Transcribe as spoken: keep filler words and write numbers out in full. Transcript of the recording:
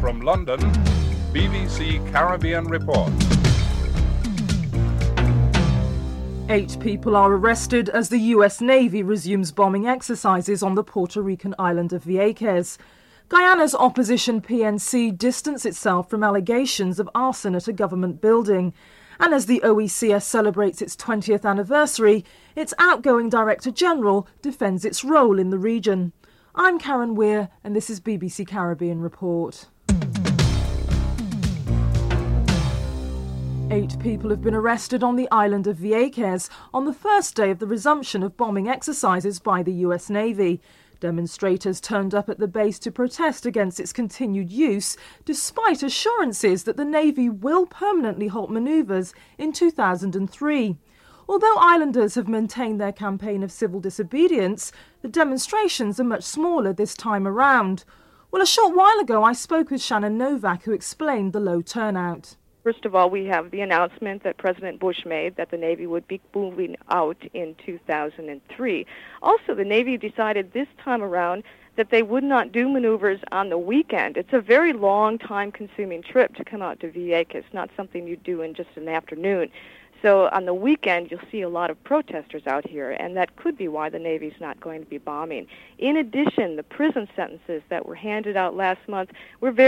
From London, B B C Caribbean Report. Eight people are arrested as the U S Navy resumes bombing exercises on the Puerto Rican island of Vieques. Guyana's opposition P N C distanced itself from allegations of arson at a government building. And as the O E C S celebrates its twentieth anniversary, its outgoing Director General defends its role in the region. I'm Karen Weir, and this is B B C Caribbean Report. Eight people have been arrested on the island of Vieques on the first day of the resumption of bombing exercises by the U S Navy. Demonstrators turned up at the base to protest against its continued use, despite assurances that the Navy will permanently halt manoeuvres in two thousand three. Although islanders have maintained their campaign of civil disobedience, the demonstrations are much smaller this time around. Well, a short while ago I spoke with Shannon Novak, who explained the low turnout. First of all, we have the announcement that President Bush made that the Navy would be moving out in two thousand three. Also, the Navy decided this time around that they would not do maneuvers on the weekend. It's a very long, time-consuming trip to come out to Vieques, not something you do in just an afternoon. So on the weekend, you'll see a lot of protesters out here, and that could be why the Navy's not going to be bombing. In addition, the prison sentences that were handed out last month were very